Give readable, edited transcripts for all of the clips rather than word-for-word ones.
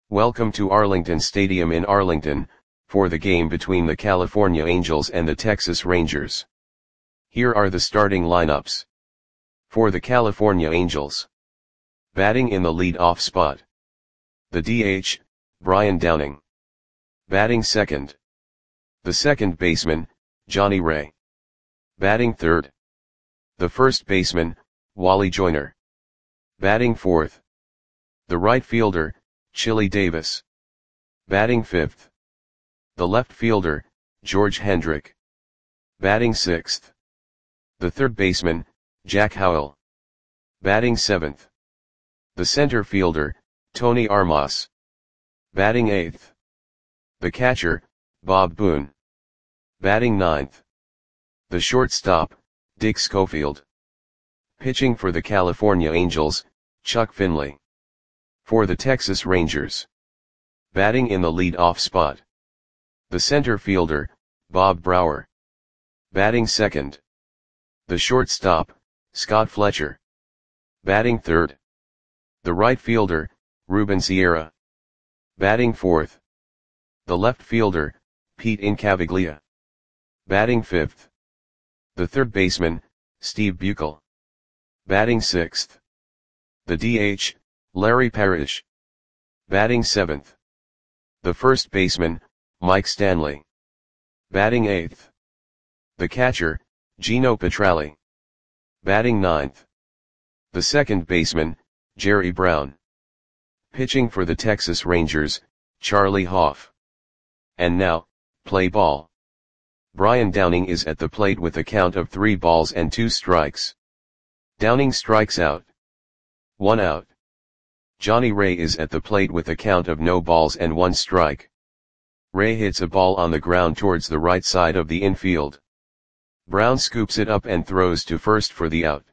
Welcome to Arlington Stadium in Arlington, for the game between the California Angels and the Texas Rangers. Here are the starting lineups. For the California Angels. Batting in the lead-off spot. The DH, Brian Downing. Batting second. The second baseman, Johnny Ray. Batting third. The first baseman, Wally Joyner. Batting fourth. The right fielder, Chili Davis. Batting fifth. The left fielder, George Hendrick. Batting sixth. The third baseman, Jack Howell. Batting seventh. The center fielder, Tony Armas. Batting eighth. The catcher, Bob Boone. Batting ninth. The shortstop, Dick Schofield. Pitching for the California Angels, Chuck Finley. For the Texas Rangers. Batting in the lead-off spot. The center fielder, Bob Brower. Batting second. The shortstop, Scott Fletcher. Batting third. The right fielder, Ruben Sierra. Batting fourth. The left fielder, Pete Incaviglia. Batting fifth. The third baseman, Steve Buechel. Batting sixth. The DH, Larry Parrish. Batting seventh. The first baseman, Mike Stanley. Batting eighth. The catcher, Gino Petralli. Batting ninth. The second baseman, Jerry Brown. Pitching for the Texas Rangers, Charlie Hoff. And now, play ball. Brian Downing is at the plate with a count of 3 balls and 2 strikes. Downing strikes out. 1 out. Johnny Ray is at the plate with a count of no balls and 1 strike. Ray hits a ball on the ground towards the right side of the infield. Brown scoops it up and throws to first for the out.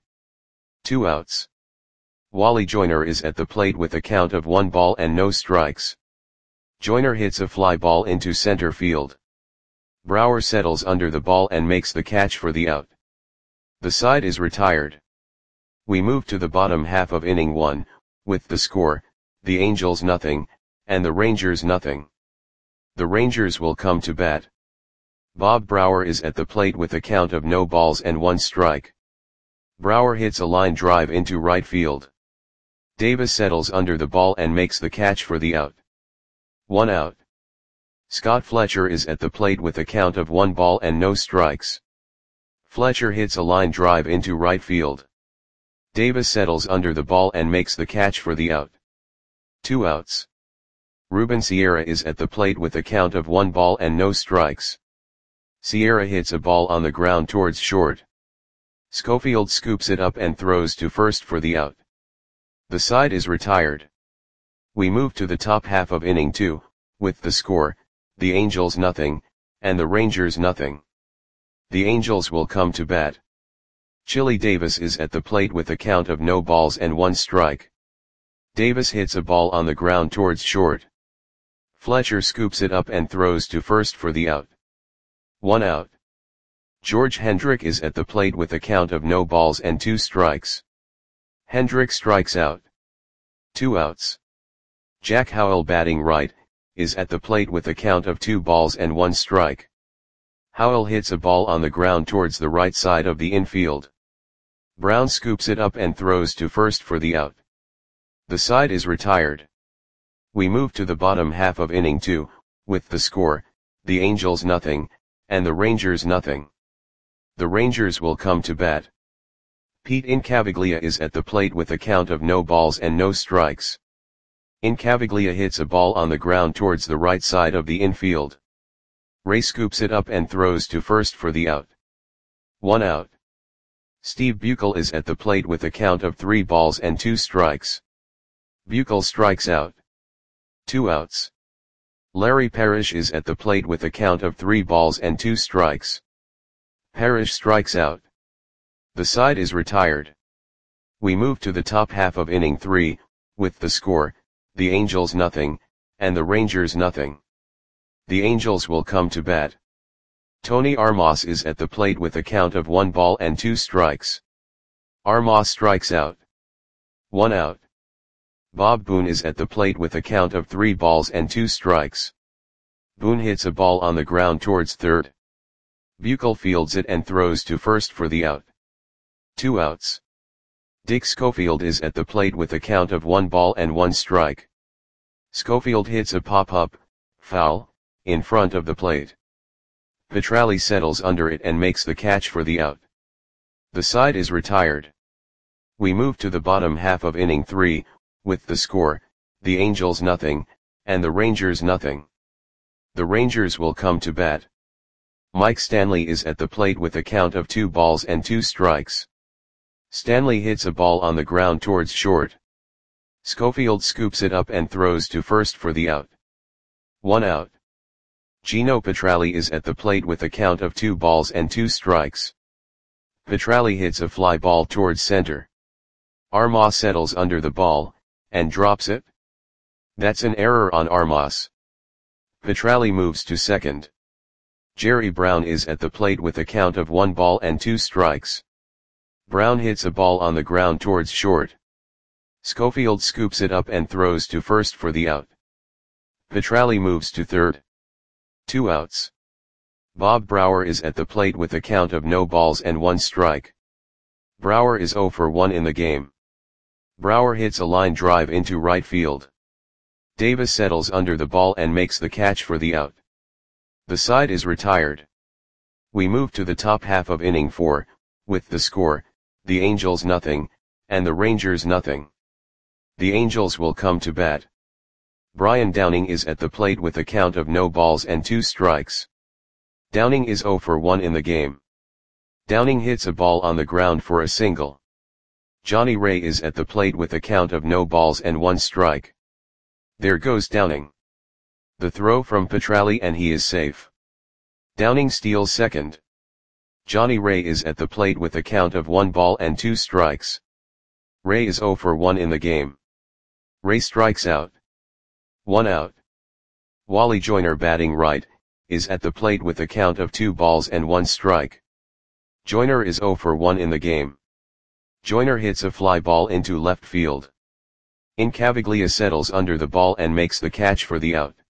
2 outs. Wally Joyner is at the plate with a count of 1 ball and no strikes. Joyner hits a fly ball into center field. Brower settles under the ball and makes the catch for the out. The side is retired. We move to the bottom half of inning 1, with the score, the Angels nothing, and the Rangers nothing. The Rangers will come to bat. Bob Brower is at the plate with a count of no balls and 1 strike. Brower hits a line drive into right field. Davis settles under the ball and makes the catch for the out. 1 out. Scott Fletcher is at the plate with a count of 1 ball and no strikes. Fletcher hits a line drive into right field. Davis settles under the ball and makes the catch for the out. 2 outs. Ruben Sierra is at the plate with a count of 1 ball and no strikes. Sierra hits a ball on the ground towards short. Schofield scoops it up and throws to first for the out. The side is retired. We move to the top half of inning 2, with the score, the Angels nothing, and the Rangers nothing. The Angels will come to bat. Chili Davis is at the plate with a count of no balls and 1 strike. Davis hits a ball on the ground towards short. Fletcher scoops it up and throws to first for the out. 1 out. George Hendrick is at the plate with a count of no balls and 2 strikes. Hendrick strikes out. 2 outs. Jack Howell, batting right, is at the plate with a count of 2 balls and 1 strike. Howell hits a ball on the ground towards the right side of the infield. Brown scoops it up and throws to first for the out. The side is retired. We move to the bottom half of inning 2, with the score, the Angels nothing, and the Rangers nothing. The Rangers will come to bat. Pete Incaviglia is at the plate with a count of no balls and no strikes. Incaviglia hits a ball on the ground towards the right side of the infield. Ray scoops it up and throws to first for the out. 1 out. Steve Buechel is at the plate with a count of 3 balls and 2 strikes. Buechel strikes out. 2 outs. Larry Parrish is at the plate with a count of 3 balls and 2 strikes. Parrish strikes out. The side is retired. We move to the top half of inning 3, with the score, the Angels nothing, and the Rangers nothing. The Angels will come to bat. Tony Armas is at the plate with a count of 1 ball and 2 strikes. Armas strikes out. 1 out. Bob Boone is at the plate with a count of 3 balls and 2 strikes. Boone hits a ball on the ground towards third. Buechel fields it and throws to first for the out. 2 outs. Dick Schofield is at the plate with a count of 1 ball and 1 strike. Schofield hits a pop-up, foul, in front of the plate. Petralli settles under it and makes the catch for the out. The side is retired. We move to the bottom half of inning 3, with the score, the Angels nothing, and the Rangers nothing. The Rangers will come to bat. Mike Stanley is at the plate with a count of 2 balls and 2 strikes. Stanley hits a ball on the ground towards short. Schofield scoops it up and throws to first for the out. 1 out. Gino Petralli is at the plate with a count of 2 balls and 2 strikes. Petralli hits a fly ball towards center. Armas settles under the ball, and drops it. That's an error on Armas. Petralli moves to second. Jerry Brown is at the plate with a count of 1 ball and 2 strikes. Brown hits a ball on the ground towards short. Schofield scoops it up and throws to first for the out. Petralli moves to third. 2 outs. Bob Brower is at the plate with a count of no balls and 1 strike. Brower is 0 for 1 in the game. Brower hits a line drive into right field. Davis settles under the ball and makes the catch for the out. The side is retired. We move to the top half of inning 4, with the score, the Angels nothing, and the Rangers nothing. The Angels will come to bat. Brian Downing is at the plate with a count of no balls and 2 strikes. Downing is 0 for 1 in the game. Downing hits a ball on the ground for a single. Johnny Ray is at the plate with a count of no balls and 1 strike. There goes Downing. The throw from Petralli and he is safe. Downing steals second. Johnny Ray is at the plate with a count of 1 ball and 2 strikes. Ray is 0 for 1 in the game. Ray strikes out. 1 out. Wally Joyner, batting right, is at the plate with a count of 2 balls and 1 strike. Joyner is 0 for 1 in the game. Joyner hits a fly ball into left field. Incaviglia settles under the ball and makes the catch for the out.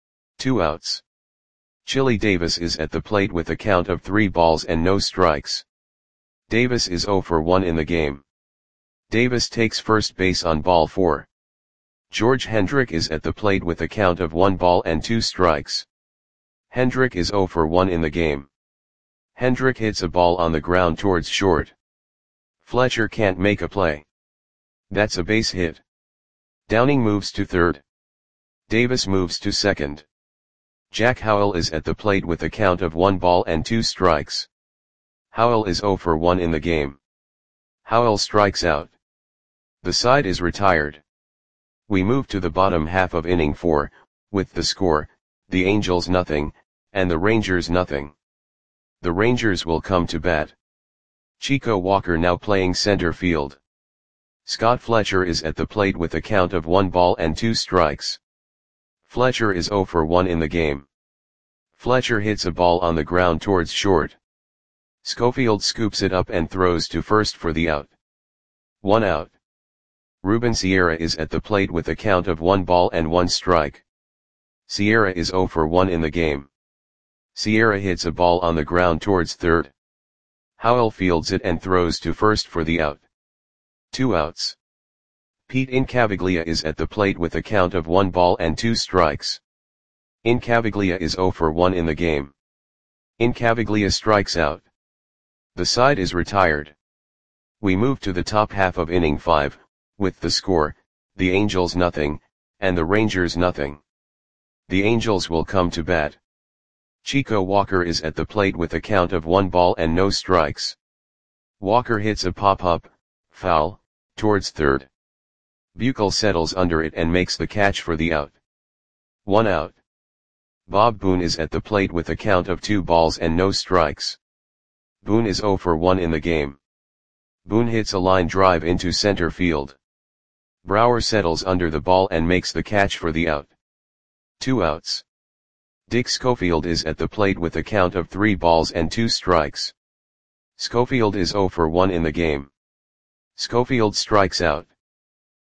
2 outs. Chili Davis is at the plate with a count of 3 balls and no strikes. Davis is 0 for 1 in the game. Davis takes first base on ball 4. George Hendrick is at the plate with a count of 1 ball and 2 strikes. Hendrick is 0 for 1 in the game. Hendrick hits a ball on the ground towards short. Fletcher can't make a play. That's a base hit. Downing moves to third. Davis moves to second. Jack Howell is at the plate with a count of 1 ball and 2 strikes. Howell is 0 for 1 in the game. Howell strikes out. The side is retired. We move to the bottom half of inning 4, with the score, the Angels nothing, and the Rangers nothing. The Rangers will come to bat. Chico Walker now playing center field. Scott Fletcher is at the plate with a count of 1 ball and 2 strikes. Fletcher is 0 for 1 in the game. Fletcher hits a ball on the ground towards short. Schofield scoops it up and throws to first for the out. 1 out. Ruben Sierra is at the plate with a count of 1 ball and 1 strike. Sierra is 0 for 1 in the game. Sierra hits a ball on the ground towards third. Howell fields it and throws to first for the out. 2 outs. Pete Incaviglia is at the plate with a count of 1 ball and 2 strikes. Incaviglia is 0 for 1 in the game. Incaviglia strikes out. The side is retired. We move to the top half of inning 5, with the score, the Angels nothing, and the Rangers nothing. The Angels will come to bat. Chico Walker is at the plate with a count of 1 ball and no strikes. Walker hits a pop-up, foul, towards third. Buechel settles under it and makes the catch for the out. 1 out. Bob Boone is at the plate with a count of 2 balls and no strikes. Boone is 0 for 1 in the game. Boone hits a line drive into center field. Brower settles under the ball and makes the catch for the out. 2 outs. Dick Schofield is at the plate with a count of 3 balls and 2 strikes. Schofield is 0 for 1 in the game. Schofield strikes out.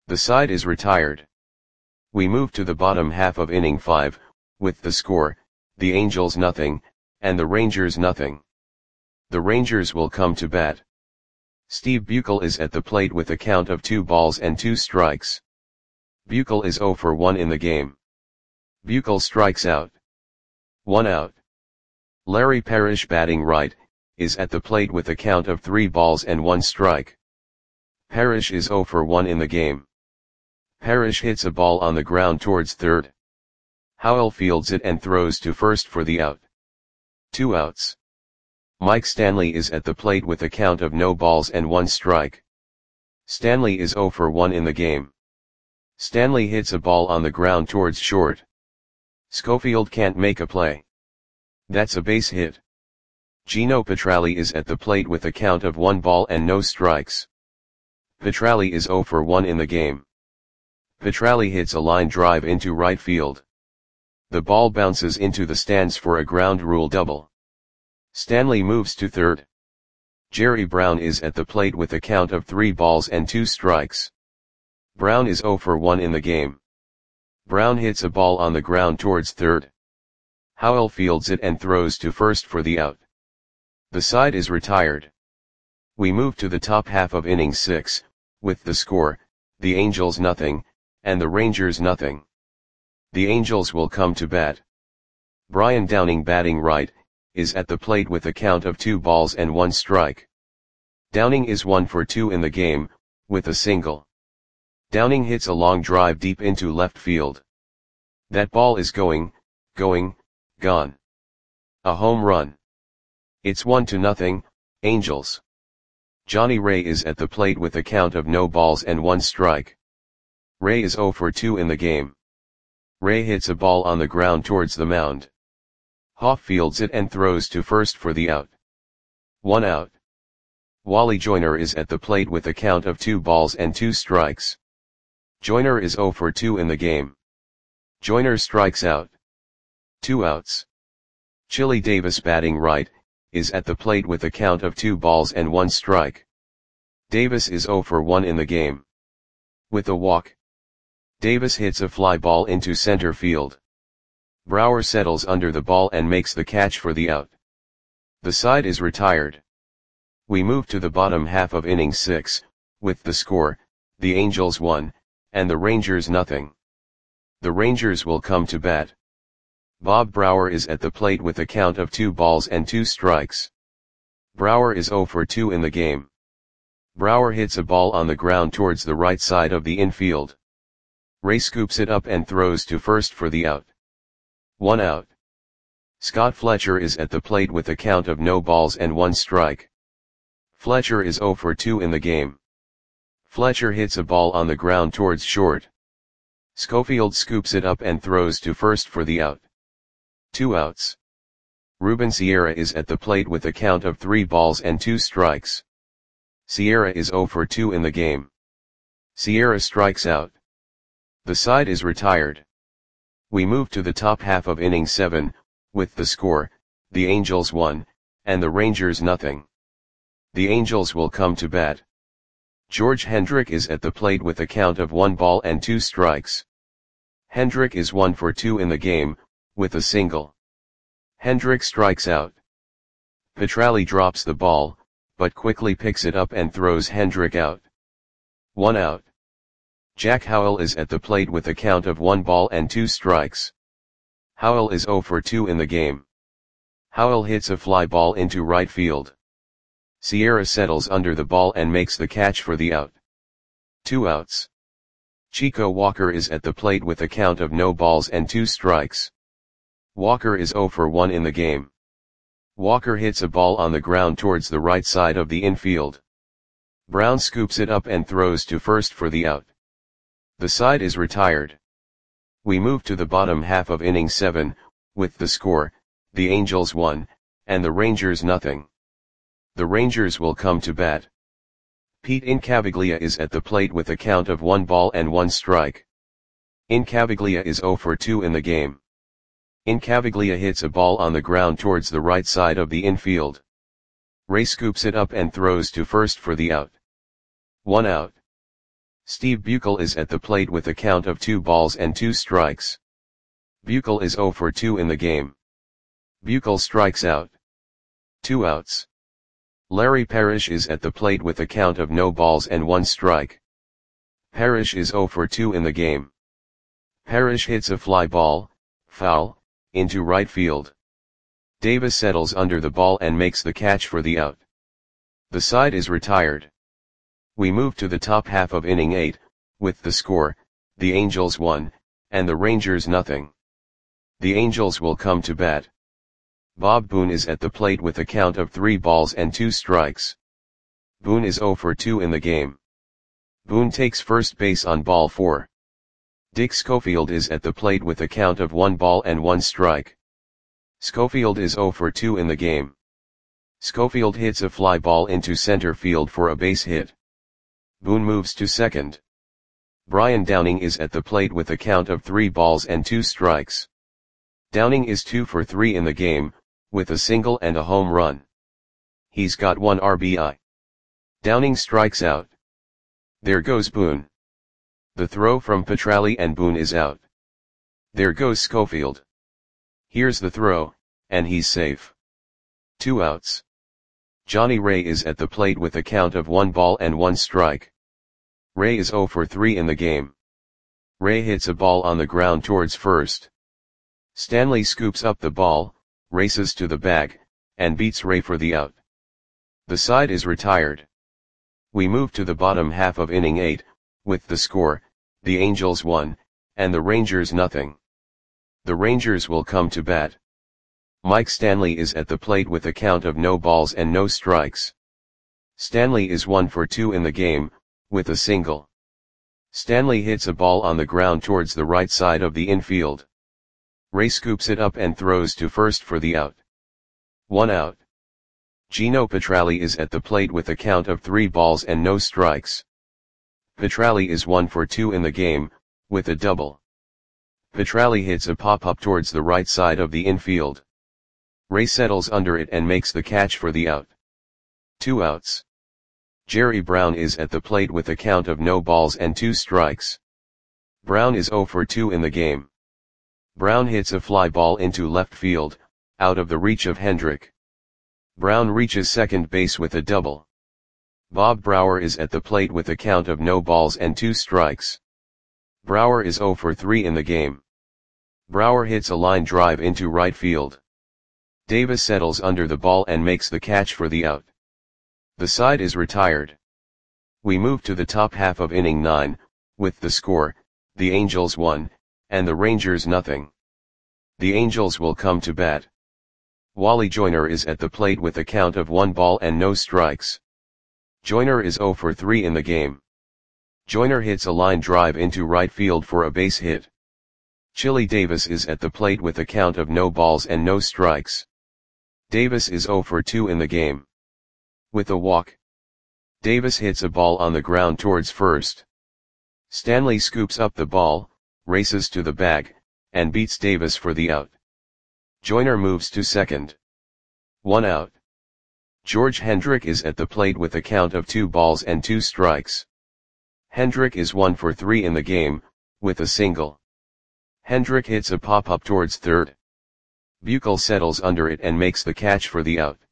The side is retired. We move to the bottom half of inning 5, with the score, the Angels nothing, and the Rangers nothing. The Rangers will come to bat. Steve Buechel is at the plate with a count of 2 balls and 2 strikes. Buechel is 0 for 1 in the game. Buechel strikes out. 1 out. Larry Parrish, batting right, is at the plate with a count of 3 balls and 1 strike. Parrish is 0 for 1 in the game. Parrish hits a ball on the ground towards third. Howell fields it and throws to first for the out. 2 outs. Mike Stanley is at the plate with a count of no balls and 1 strike. Stanley is 0 for 1 in the game. Stanley hits a ball on the ground towards short. Schofield can't make a play. That's a base hit. Gino Petralli is at the plate with a count of 1 ball and no strikes. Petralli is 0 for 1 in the game. Petralli hits a line drive into right field. The ball bounces into the stands for a ground rule double. Stanley moves to third. Jerry Brown is at the plate with a count of 3 balls and 2 strikes. Brown is 0 for 1 in the game. Brown hits a ball on the ground towards third. Howell fields it and throws to first for the out. The side is retired. We move to the top half of inning 6, with the score, the Angels nothing, and the Rangers nothing. The Angels will come to bat. Brian Downing, batting right, is at the plate with a count of 2 balls and 1 strike. Downing is 1 for 2 in the game, with a single. Downing hits a long drive deep into left field. That ball is gone. A home run. It's 1-0, Angels. Johnny Ray is at the plate with a count of no balls and 1 strike. Ray is 0 for 2 in the game. Ray hits a ball on the ground towards the mound. Hoff fields it and throws to first for the out. 1 out. Wally Joyner is at the plate with a count of 2 balls and 2 strikes. Joyner is 0 for 2 in the game. Joyner strikes out. 2 outs. Chili Davis, batting right, is at the plate with a count of 2 balls and 1 strike. Davis is 0 for 1 in the game. With a walk, Davis hits a fly ball into center field. Brower settles under the ball and makes the catch for the out. The side is retired. We move to the bottom half of inning 6, with the score, the Angels 1, and the Rangers nothing. The Rangers will come to bat. Bob Brower is at the plate with a count of 2 balls and 2 strikes. Brower is 0 for 2 in the game. Brower hits a ball on the ground towards the right side of the infield. Ray scoops it up and throws to first for the out. 1 out. Scott Fletcher is at the plate with a count of no balls and 1 strike. Fletcher is 0 for 2 in the game. Fletcher hits a ball on the ground towards short. Schofield scoops it up and throws to first for the out. 2 outs. Ruben Sierra is at the plate with a count of 3 balls and 2 strikes. Sierra is 0 for 2 in the game. Sierra strikes out. The side is retired. We move to the top half of inning 7, with the score, the Angels 1, and the Rangers nothing. The Angels will come to bat. George Hendrick is at the plate with a count of 1 ball and 2 strikes. Hendrick is 1 for 2 in the game, with a single. Hendrick strikes out. Petralli drops the ball, but quickly picks it up and throws Hendrick out. 1 out. Jack Howell is at the plate with a count of 1 ball and 2 strikes. Howell is 0 for 2 in the game. Howell hits a fly ball into right field. Sierra settles under the ball and makes the catch for the out. 2 outs. Chico Walker is at the plate with a count of no balls and 2 strikes. Walker is 0 for 1 in the game. Walker hits a ball on the ground towards the right side of the infield. Brown scoops it up and throws to first for the out. The side is retired. We move to the bottom half of inning 7, with the score, the Angels 1, and the Rangers nothing. The Rangers will come to bat. Pete Incaviglia is at the plate with a count of 1 ball and 1 strike. Incaviglia is 0 for 2 in the game. Incaviglia hits a ball on the ground towards the right side of the infield. Ray scoops it up and throws to first for the out. 1 out. Steve Buechel is at the plate with a count of 2 balls and 2 strikes. Buechel is 0 for 2 in the game. Buechel strikes out. 2 outs. Larry Parrish is at the plate with a count of no balls and 1 strike. Parrish is 0 for 2 in the game. Parrish hits a fly ball, foul, into right field. Davis settles under the ball and makes the catch for the out. The side is retired. We move to the top half of inning 8, with the score, the Angels 1, and the Rangers nothing. The Angels will come to bat. Bob Boone is at the plate with a count of 3 balls and 2 strikes. Boone is 0 for 2 in the game. Boone takes first base on ball 4. Dick Schofield is at the plate with a count of 1 ball and 1 strike. Schofield is 0 for 2 in the game. Schofield hits a fly ball into center field for a base hit. Boone moves to second. Brian Downing is at the plate with a count of 3 balls and 2 strikes. Downing is 2 for 3 in the game, with a single and a home run. He's got 1 RBI. Downing strikes out. There goes Boone. The throw from Petralli and Boone is out. There goes Schofield. Here's the throw, and he's safe. 2 outs. Johnny Ray is at the plate with a count of 1 ball and 1 strike. Ray is 0 for 3 in the game. Ray hits a ball on the ground towards first. Stanley scoops up the ball, races to the bag, and beats Ray for the out. The side is retired. We move to the bottom half of inning 8, with the score, the Angels 1, and the Rangers nothing. The Rangers will come to bat. Mike Stanley is at the plate with a count of no balls and no strikes. Stanley is 1 for 2 in the game, with a single. Stanley hits a ball on the ground towards the right side of the infield. Ray scoops it up and throws to first for the out. 1 out. Gino Petralli is at the plate with a count of 3 balls and no strikes. Petralli is 1 for 2 in the game, with a double. Petralli hits a pop-up towards the right side of the infield. Ray settles under it and makes the catch for the out. 2 outs. Jerry Brown is at the plate with a count of no balls and 2 strikes. Brown is 0 for 2 in the game. Brown hits a fly ball into left field, out of the reach of Hendrick. Brown reaches second base with a double. Bob Brower is at the plate with a count of no balls and 2 strikes. Brower is 0 for 3 in the game. Brower hits a line drive into right field. Davis settles under the ball and makes the catch for the out. The side is retired. We move to the top half of inning 9, with the score, the Angels 1, and the Rangers nothing. The Angels will come to bat. Wally Joyner is at the plate with a count of 1 ball and no strikes. Joyner is 0 for 3 in the game. Joyner hits a line drive into right field for a base hit. Chili Davis is at the plate with a count of no balls and no strikes. Davis is 0 for 2 in the game. With a walk. Davis hits a ball on the ground towards first. Stanley scoops up the ball, races to the bag, and beats Davis for the out. Joyner moves to second. 1 out. George Hendrick is at the plate with a count of 2 balls and 2 strikes. Hendrick is 1 for 3 in the game, with a single. Hendrick hits a pop-up towards third. Buechel settles under it and makes the catch for the out.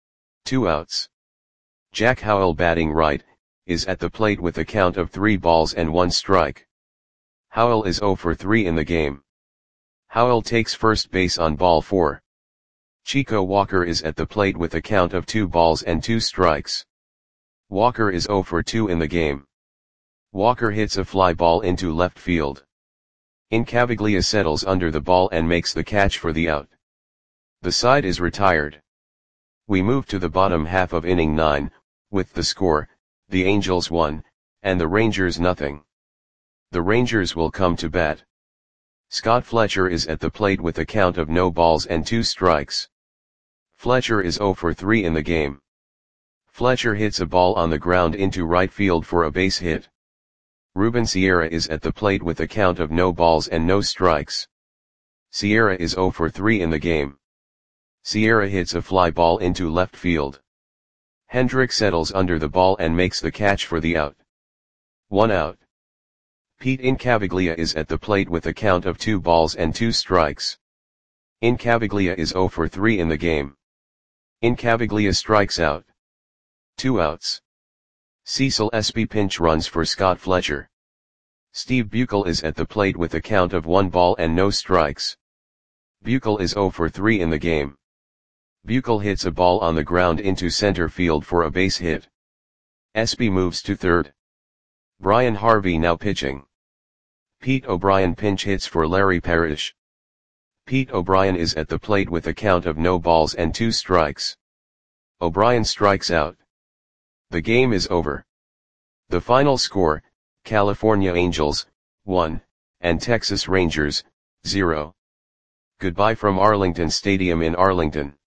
2 outs. Jack Howell, batting right, is at the plate with a count of 3 balls and 1 strike. Howell is 0 for 3 in the game. Howell takes first base on ball 4. Chico Walker is at the plate with a count of 2 balls and 2 strikes. Walker is 0 for 2 in the game. Walker hits a fly ball into left field. Incaviglia settles under the ball and makes the catch for the out. The side is retired. We move to the bottom half of inning 9, with the score, the Angels 1, and the Rangers nothing. The Rangers will come to bat. Scott Fletcher is at the plate with a count of no balls and 2 strikes. Fletcher is 0 for 3 in the game. Fletcher hits a ball on the ground into right field for a base hit. Ruben Sierra is at the plate with a count of no balls and no strikes. Sierra is 0 for 3 in the game. Sierra hits a fly ball into left field. Hendrick settles under the ball and makes the catch for the out. 1 out. Pete Incaviglia is at the plate with a count of 2 balls and 2 strikes. Incaviglia is 0 for 3 in the game. Incaviglia strikes out. 2 outs. Cecil Espy pinch runs for Scott Fletcher. Steve Buechel is at the plate with a count of 1 ball and no strikes. Buechel is 0 for 3 in the game. Buechel hits a ball on the ground into center field for a base hit. Espy moves to third. Brian Harvey now pitching. Pete O'Brien pinch hits for Larry Parrish. Pete O'Brien is at the plate with a count of no balls and 2 strikes. O'Brien strikes out. The game is over. The final score, California Angels, 1, and Texas Rangers, 0. Goodbye from Arlington Stadium in Arlington.